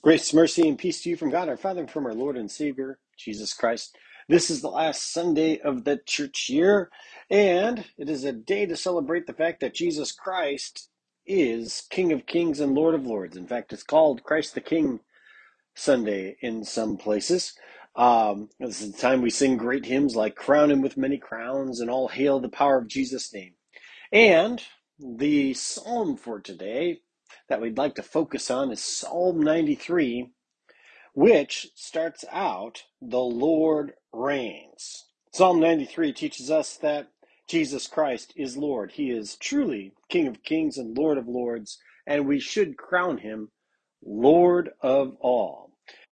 Grace, mercy, and peace to you from God our Father and from our Lord and Savior, Jesus Christ. This is the last Sunday of the church year, and it is a day to celebrate the fact that Jesus Christ is King of Kings and Lord of Lords. In fact, it's called Christ the King Sunday in some places. This is the time we sing great hymns like Crown Him with Many Crowns and All Hail the Power of Jesus' Name. And the psalm for today that we'd like to focus on is Psalm 93, which starts out, "The Lord reigns." Psalm 93 teaches us that Jesus Christ is Lord. He is truly King of Kings and Lord of Lords, and we should crown him Lord of all.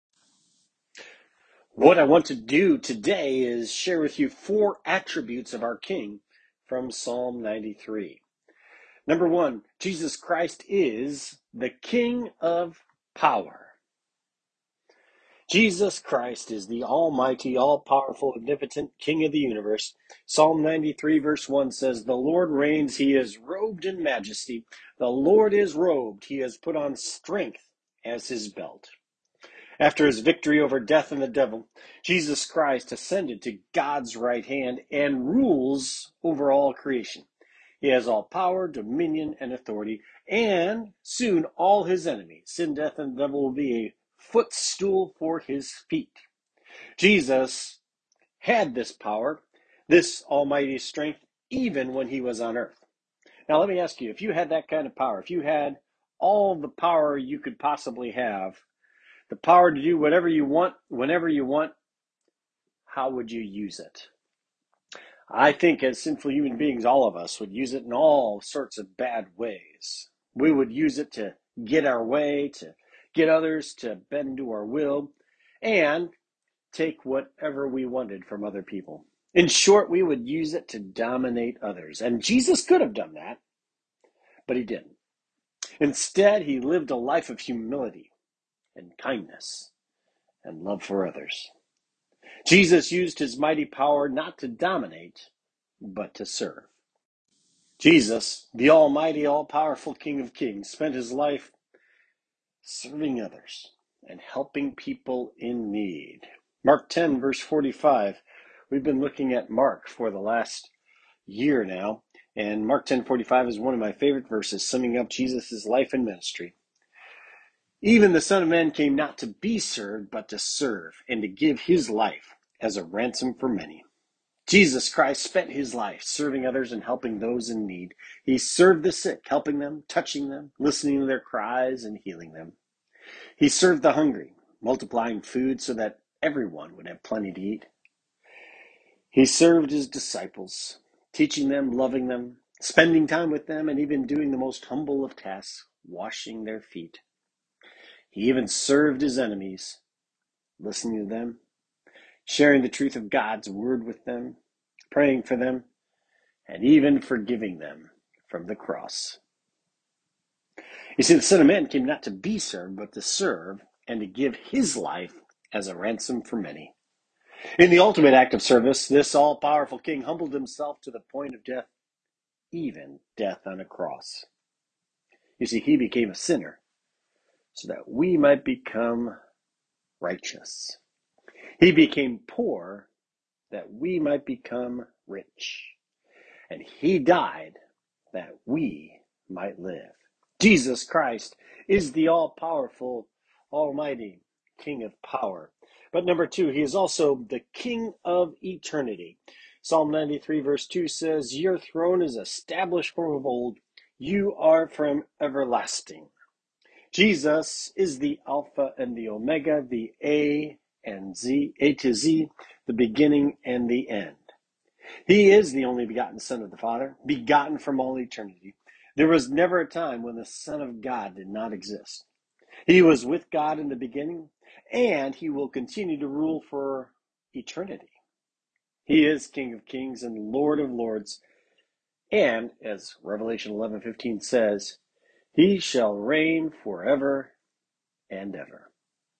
What I want to do today is share with you 4 attributes of our King from Psalm 93. Number 1, Jesus Christ is the King of power. Jesus Christ is the almighty, all-powerful, omnipotent King of the universe. Psalm 93 verse 1 says, "The Lord reigns, he is robed in majesty. The Lord is robed, he has put on strength as his belt." After his victory over death and the devil, Jesus Christ ascended to God's right hand and rules over all creation. He has all power, dominion, and authority, and soon all his enemies, sin, death, and the devil, will be a footstool for his feet. Jesus had this power, this almighty strength, even when he was on earth. Now, let me ask you, if you had that kind of power, if you had all the power you could possibly have, the power to do whatever you want, whenever you want, how would you use it? I think as sinful human beings, all of us would use it in all sorts of bad ways. We would use it to get our way, to get others to bend to our will, and take whatever we wanted from other people. In short, we would use it to dominate others. And Jesus could have done that, but he didn't. Instead, he lived a life of humility and kindness and love for others. Jesus used his mighty power not to dominate, but to serve. Jesus, the almighty, all-powerful King of Kings, spent his life serving others and helping people in need. Mark 10, verse 45. We've been looking at Mark for the last year now, and Mark 10:45 is one of my favorite verses, summing up Jesus' life and ministry. "Even the Son of Man came not to be served, but to serve, and to give his life as a ransom for many." Jesus Christ spent his life serving others and helping those in need. He served the sick, helping them, touching them, listening to their cries, and healing them. He served the hungry, multiplying food so that everyone would have plenty to eat. He served his disciples, teaching them, loving them, spending time with them, and even doing the most humble of tasks, washing their feet. He even served his enemies, listening to them, sharing the truth of God's word with them, praying for them, and even forgiving them from the cross. You see, the Son of Man came not to be served, but to serve and to give his life as a ransom for many. In the ultimate act of service, this all-powerful King humbled himself to the point of death, even death on a cross. You see, he became a sinner so that we might become righteous. He became poor that we might become rich. And he died that we might live. Jesus Christ is the all-powerful, almighty King of power. But number 2, he is also the King of eternity. Psalm 93 verse 2 says, "Your throne is established from of old. You are from everlasting." Jesus is the Alpha and the Omega, the A to Z, the beginning and the end. He is the only begotten Son of the Father, begotten from all eternity. There was never a time when the Son of God did not exist. He was with God in the beginning, and he will continue to rule for eternity. He is King of Kings and Lord of Lords, and as Revelation 11:15 says, he shall reign forever and ever.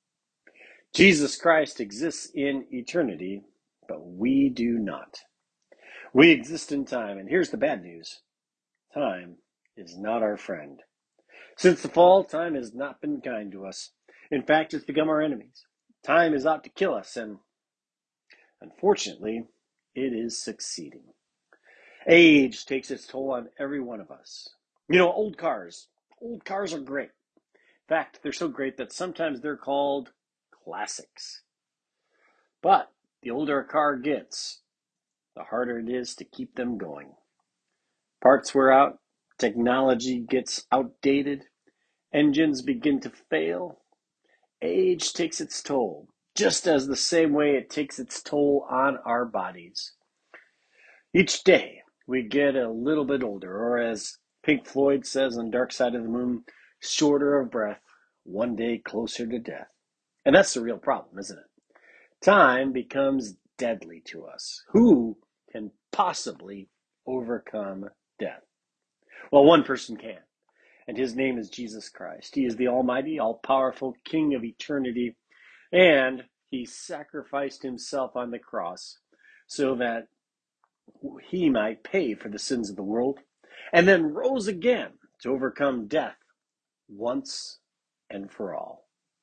Jesus Christ exists in eternity, but we do not. We exist in time, and here's the bad news. Time is not our friend. Since the fall, time has not been kind to us. In fact, it's become our enemies. Time is out to kill us, and unfortunately, it is succeeding. Age takes its toll on every one of us. Old cars are great. In fact, they're so great that sometimes they're called classics. But the older a car gets, the harder it is to keep them going. Parts wear out, technology gets outdated, engines begin to fail. Age takes its toll, just as the same way it takes its toll on our bodies. Each day, we get a little bit older, or as Pink Floyd says on Dark Side of the Moon, shorter of breath, one day closer to death. And that's the real problem, isn't it? Time becomes deadly to us. Who can possibly overcome death? Well, one person can, and his name is Jesus Christ. He is the almighty, all-powerful King of eternity, and he sacrificed himself on the cross so that he might pay for the sins of the world, and then rose again to overcome death once and for all.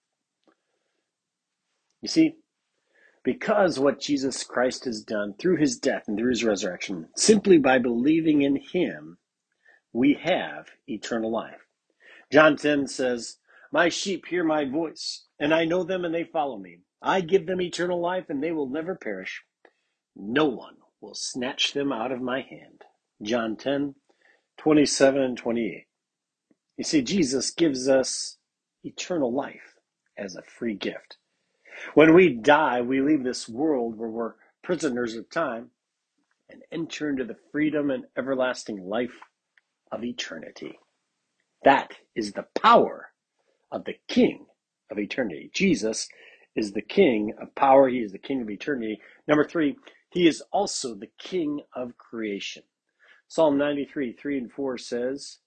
You see, because what Jesus Christ has done through his death and through his resurrection, simply by believing in him, we have eternal life. John 10 says, "My sheep hear my voice, and I know them and they follow me. I give them eternal life and they will never perish. No one will snatch them out of my hand." John 10:27 and 28. You see, Jesus gives us eternal life as a free gift. When we die, we leave this world where we're prisoners of time and enter into the freedom and everlasting life of eternity. That is the power of the King of eternity. Jesus is the King of power. He is the King of eternity. Number 3, he is also the King of creation. Psalm 93:3 and 4 says,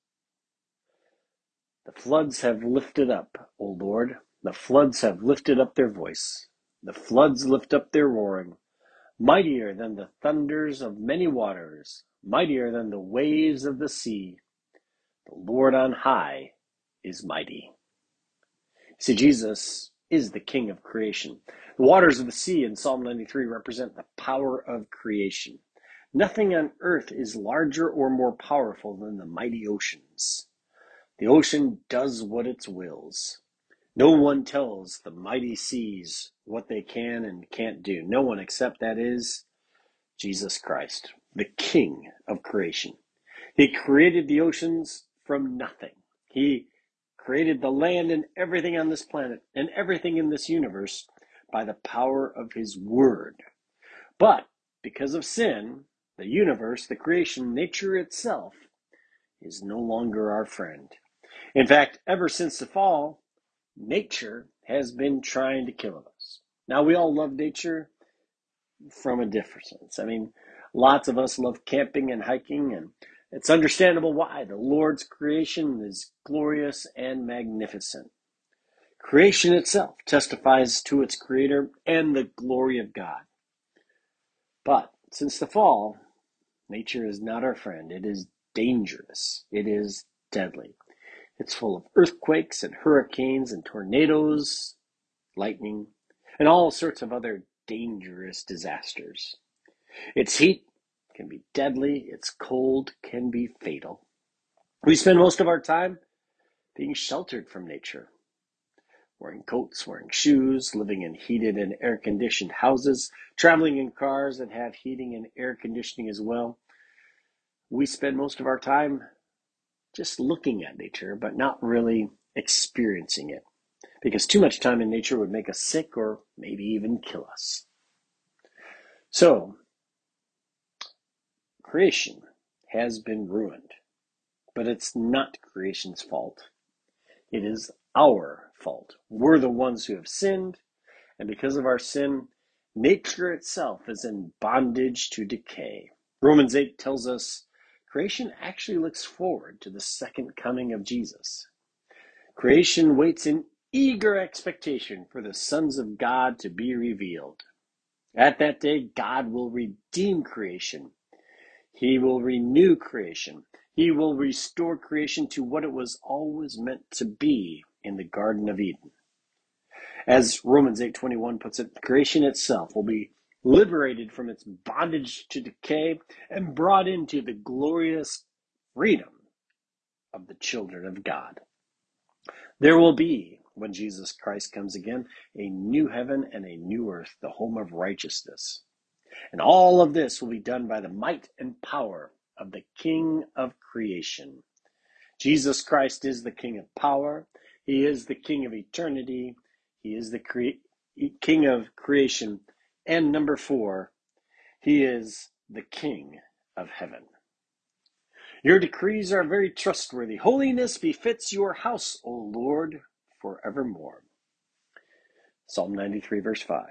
"The floods have lifted up, O Lord. The floods have lifted up their voice. The floods lift up their roaring. Mightier than the thunders of many waters, mightier than the waves of the sea. The Lord on high is mighty." See, Jesus is the King of creation. The waters of the sea in Psalm 93 represent the power of creation. Nothing on earth is larger or more powerful than the mighty oceans. The ocean does what it wills. No one tells the mighty seas what they can and can't do. No one except that is Jesus Christ, the King of creation. He created the oceans from nothing. He created the land and everything on this planet and everything in this universe by the power of his word. But because of sin, the universe, the creation, nature itself is no longer our friend. In fact, ever since the fall, nature has been trying to kill us. Now, we all love nature from a different sense. I mean, lots of us love camping and hiking, and it's understandable why. The Lord's creation is glorious and magnificent. Creation itself testifies to its creator and the glory of God. But since the fall, nature is not our friend. It is dangerous. It is deadly. It's full of earthquakes and hurricanes and tornadoes, lightning, and all sorts of other dangerous disasters. Its heat can be deadly. Its cold can be fatal. We spend most of our time being sheltered from nature, wearing coats, wearing shoes, living in heated and air-conditioned houses, traveling in cars that have heating and air conditioning as well. We spend most of our time just looking at nature, but not really experiencing it, because too much time in nature would make us sick or maybe even kill us. So, creation has been ruined, but it's not creation's fault. It is our fault. We're the ones who have sinned, and because of our sin, nature itself is in bondage to decay. Romans 8 tells us creation actually looks forward to the second coming of Jesus. Creation waits in eager expectation for the sons of God to be revealed. At that day, God will redeem creation. He will renew creation. He will restore creation to what it was always meant to be in the Garden of Eden. As Romans 8:21 puts it, creation itself will be liberated from its bondage to decay and brought into the glorious freedom of the children of God. There will be, when Jesus Christ comes again, a new heaven and a new earth, the home of righteousness. And all of this will be done by the might and power of the King of creation. Jesus Christ is the King of power. He is the King of eternity. He is the King of creation. And number 4, he is the King of heaven. Your decrees are very trustworthy. Holiness befits your house, O Lord, forevermore. Psalm 93, verse 5.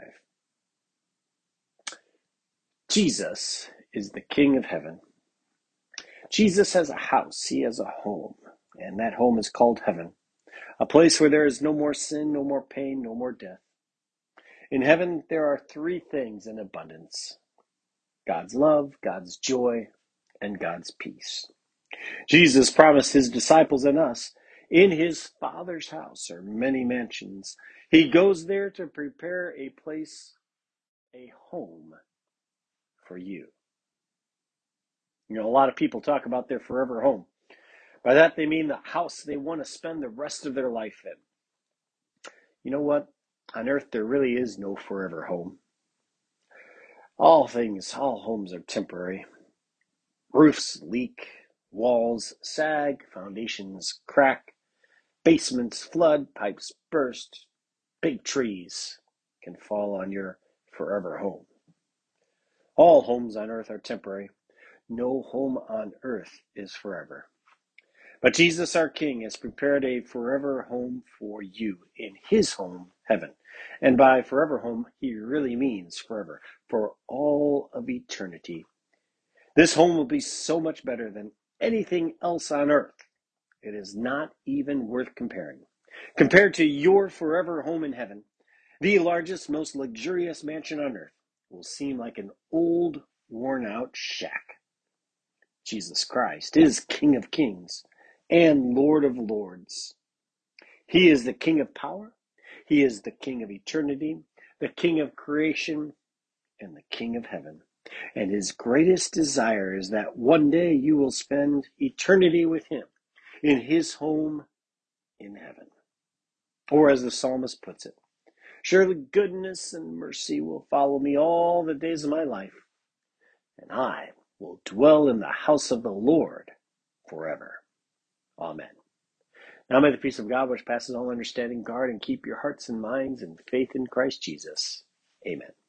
Jesus is the King of heaven. Jesus has a house. He has a home. And that home is called heaven. A place where there is no more sin, no more pain, no more death. In heaven, there are 3 things in abundance: God's love, God's joy, and God's peace. Jesus promised his disciples and us, in his Father's house are many mansions. He goes there to prepare a place, a home for you. You know, a lot of people talk about their forever home. By that, they mean the house they want to spend the rest of their life in. You know what? On earth, there really is no forever home. All homes are temporary. Roofs leak, walls sag, foundations crack, basements flood, pipes burst, big trees can fall on your forever home. All homes on earth are temporary. No home on earth is forever. But Jesus, our King, has prepared a forever home for you in his home, heaven. And by forever home, he really means forever, for all of eternity. This home will be so much better than anything else on earth. It is not even worth comparing. Compared to your forever home in heaven, the largest, most luxurious mansion on earth will seem like an old, worn-out shack. Jesus Christ is King of kings and Lord of lords. He is the King of power. He is the King of eternity, the King of creation, and the King of heaven. And his greatest desire is that one day you will spend eternity with him in his home in heaven. Or as the psalmist puts it, surely goodness and mercy will follow me all the days of my life, and I will dwell in the house of the Lord forever. Amen. Now may the peace of God, which passes all understanding, guard and keep your hearts and minds in faith in Christ Jesus. Amen.